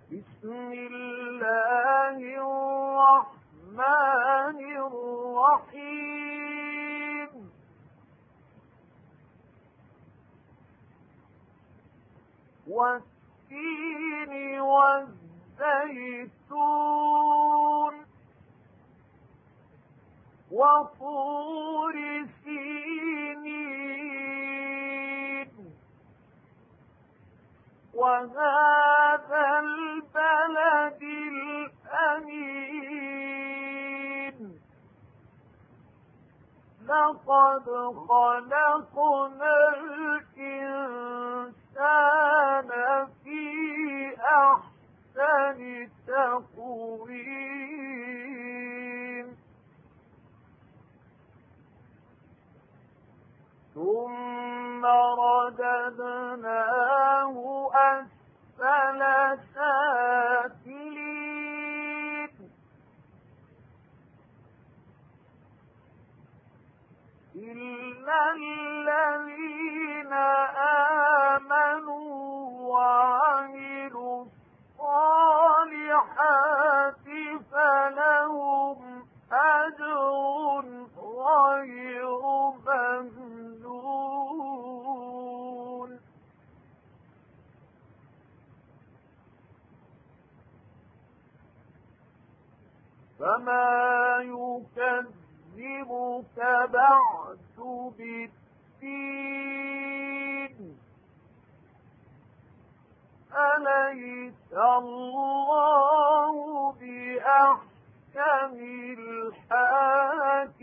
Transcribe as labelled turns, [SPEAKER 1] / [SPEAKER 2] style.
[SPEAKER 1] بسم الله الرحمن الرحيم والتين والزيتون وطور سينين وهذا البلد الأمين لقد خلقنا الإنسان في أحسن تقويم ثم رددناه أسفل سافلين إلا الذين آمنوا وعملوا الصالحات فلهم أجر غير ممنون فما يكذبك بعد بالدين أليس الله بأحكم الحاكمين